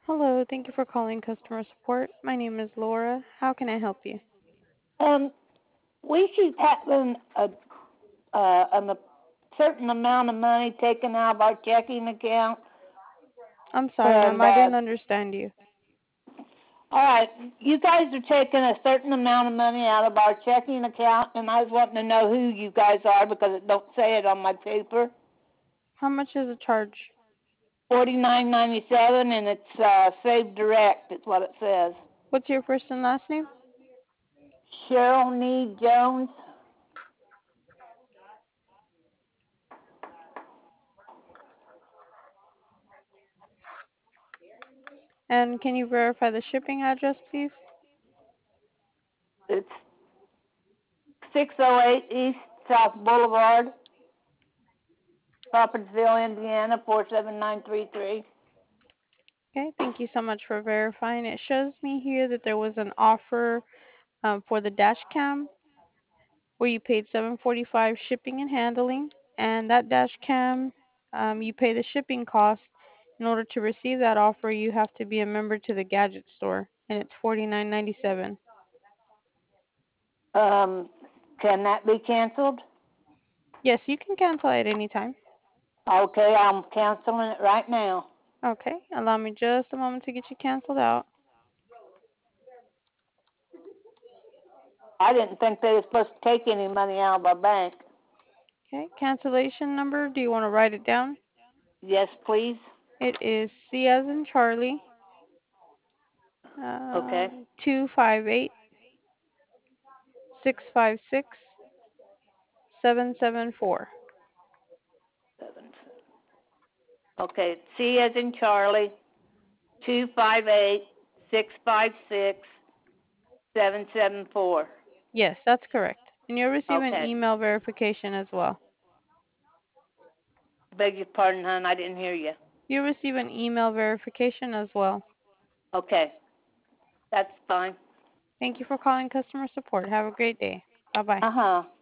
Hello, thank you for calling customer support. My name is Laura. How can I help you? Um, we keep having a certain amount of money taken out of our checking account, I'm sorry, and ma'am, I didn't understand you. all right, you guys are taking a certain amount of money out of our checking account, and I was wanting to know who you guys are because it don't say it on my paper. How much is the charge? $49.97, and it's Save Direct. It's what it says. What's your first and last name? Cheryl Need Jones. And can you verify the shipping address, please? It's 608 East South Boulevard, Crawfordsville, Indiana 47933. Okay, thank you so much for verifying. It shows me here that there was an offer for the dash cam where you paid $7.45 shipping and handling, and that dash cam, you pay the shipping cost. In order to receive that offer, you have to be a member to the gadget store, and it's $49.97. Um, can that be canceled? Yes, you can cancel at any time. Okay, I'm canceling it right now. Okay, allow me just a moment to get you canceled out. I didn't think they were supposed to take any money out of our bank. Okay, cancellation number, do you want to write it down? Yes, please. It is C as in Charlie, Okay. 258 656 774. Seven. Okay, C as in Charlie, 258-656-774. Yes, that's correct. And you'll receive an Okay. email verification as well. Beg your pardon, hon, I didn't hear you. You'll receive an email verification as well. Okay, that's fine. Thank you for calling customer support. Have a great day. Bye bye. Uh-huh.